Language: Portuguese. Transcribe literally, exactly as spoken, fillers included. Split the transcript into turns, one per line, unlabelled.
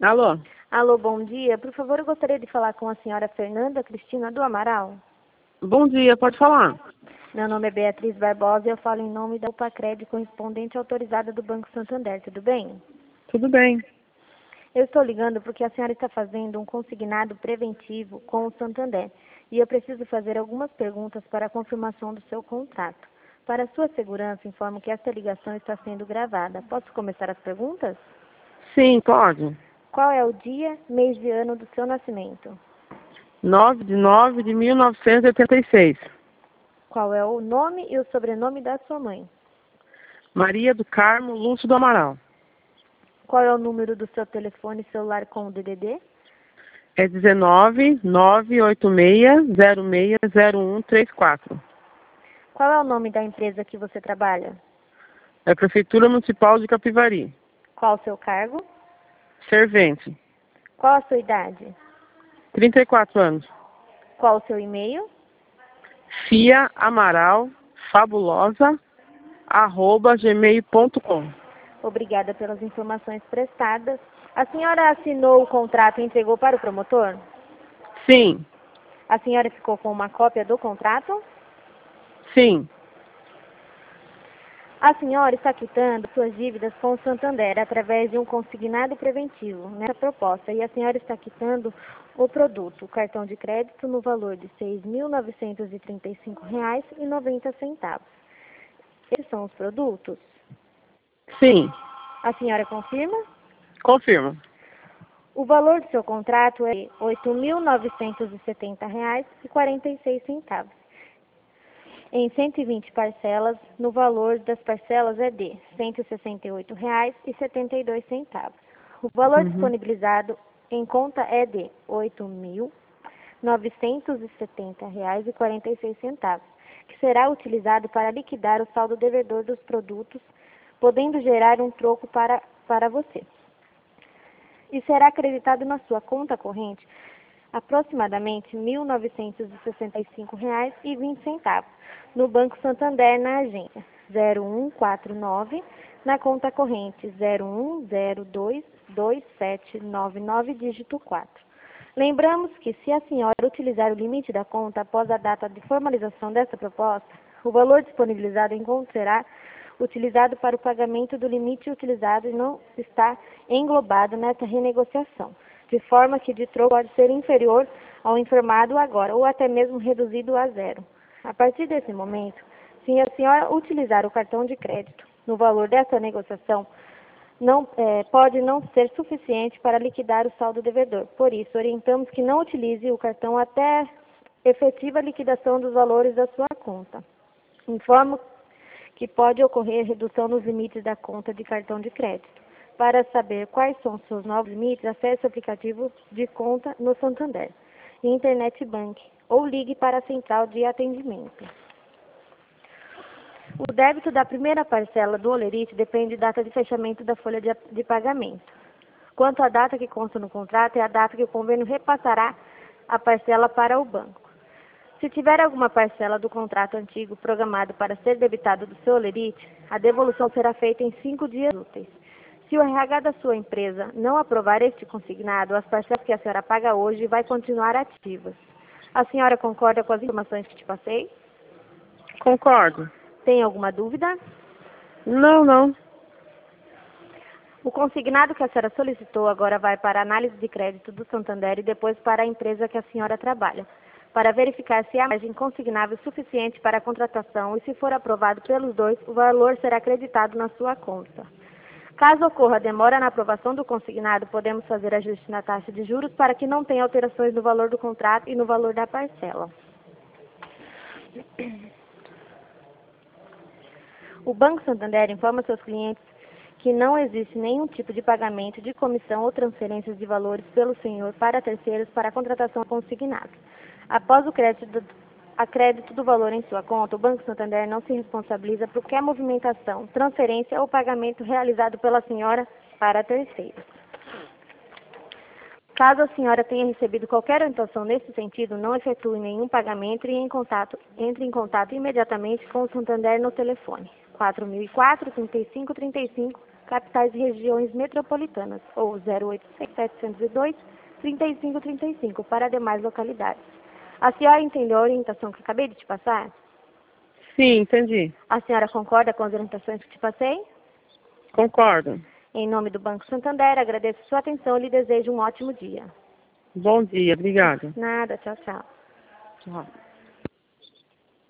Alô?
Alô, bom dia. Por favor, eu gostaria de falar com a senhora Fernanda Cristina do Amaral.
Bom dia, pode falar.
Meu nome é Beatriz Barbosa e eu falo em nome da UPACRED, correspondente autorizada do Banco Santander. Tudo bem?
Tudo bem.
Eu estou ligando porque a senhora está fazendo um consignado preventivo com o Santander e eu preciso fazer algumas perguntas para a confirmação do seu contrato. Para sua segurança, informo que esta ligação está sendo gravada. Posso começar as perguntas?
Sim, pode.
Qual é o dia, mês e ano do seu nascimento?
nove de nove de mil novecentos e oitenta e seis.
Qual é o nome e o sobrenome da sua mãe?
Maria do Carmo Lúcio do Amaral.
Qual é o número do seu telefone celular com o D D D?
É dezenove, nove oito seis, zero seis zero um três quatro.
Qual é o nome da empresa que você trabalha?
É a Prefeitura Municipal de Capivari.
Qual o seu cargo?
Servente.
Qual a sua idade?
trinta e quatro anos.
Qual o seu e-mail?
Fia Amaral Fabulosa arroba gmail ponto com.
Obrigada pelas informações prestadas. A senhora assinou o contrato e entregou para o promotor?
Sim,
A senhora ficou com uma cópia do contrato?
sim.
A senhora está quitando suas dívidas com o Santander através de um consignado preventivo nessa proposta e a senhora está quitando o produto, o cartão de crédito, no valor de seis mil novecentos e trinta e cinco reais e noventa centavos. Esses são os produtos?
Sim,
A senhora confirma?
confirmo.
O valor do seu contrato é oito mil novecentos e setenta reais e quarenta e seis centavos. Em cento e vinte parcelas, no valor das parcelas é de cento e sessenta e oito reais e setenta e dois centavos. O valor
Uhum.
disponibilizado em conta é de oito mil novecentos e setenta reais e quarenta e seis centavos, que será utilizado para liquidar o saldo devedor dos produtos, podendo gerar um troco para, para você. E será acreditado na sua conta corrente aproximadamente mil novecentos e sessenta e cinco reais e vinte centavos, no Banco Santander, na agência zero um quatro nove, na conta corrente zero um zero dois dois sete nove nove, dígito quatro. Lembramos que, se a senhora utilizar o limite da conta após a data de formalização dessa proposta, o valor disponibilizado em conta será utilizado para o pagamento do limite utilizado e não está englobado nessa renegociação, de forma que de troco pode ser inferior ao informado agora, ou até mesmo reduzido a zero. A partir desse momento, se a senhora utilizar o cartão de crédito no valor dessa negociação, não, é, pode não ser suficiente para liquidar o saldo devedor. Por isso, orientamos que não utilize o cartão até efetiva liquidação dos valores da sua conta. Informo que pode ocorrer redução nos limites da conta de cartão de crédito. Para saber quais são os seus novos limites, acesse o aplicativo de conta no Santander, Internet Bank, ou ligue para a central de atendimento. O débito da primeira parcela do holerite depende da data de fechamento da folha de, de pagamento. Quanto à data que consta no contrato, é a data que o convênio repassará a parcela para o banco. Se tiver alguma parcela do contrato antigo programado para ser debitado do seu holerite, a devolução será feita em cinco dias úteis. Se o R H da sua empresa não aprovar este consignado, as parcelas que a senhora paga hoje vai continuar ativas. A senhora concorda com as informações que te passei?
Concordo.
Tem alguma dúvida?
Não, não.
O consignado que a senhora solicitou agora vai para a análise de crédito do Santander e depois para a empresa que a senhora trabalha, para verificar se há margem consignável suficiente para a contratação e, se for aprovado pelos dois, o valor será acreditado na sua conta. Caso ocorra demora na aprovação do consignado, podemos fazer ajuste na taxa de juros para que não tenha alterações no valor do contrato e no valor da parcela. O Banco Santander informa seus clientes que não existe nenhum tipo de pagamento de comissão ou transferências de valores pelo senhor para terceiros para a contratação consignada. Após o crédito do, a crédito do valor em sua conta, o Banco Santander não se responsabiliza por qualquer movimentação, transferência ou pagamento realizado pela senhora para terceiros. Caso a senhora tenha recebido qualquer orientação nesse sentido, não efetue nenhum pagamento e em contato, entre em contato imediatamente com o Santander no telefone quatro mil e quatro, trinta e cinco, trinta e cinco, capitais e regiões metropolitanas, ou zero oitocentos, setecentos e dois, trinta e cinco trinta e cinco, para demais localidades. A senhora entendeu a orientação que acabei de te passar?
Sim, entendi.
A senhora concorda com as orientações que te passei?
Concordo.
Em nome do Banco Santander, agradeço sua atenção e lhe desejo um ótimo dia.
Bom dia, obrigada.
Nada, tchau, tchau.
Tchau.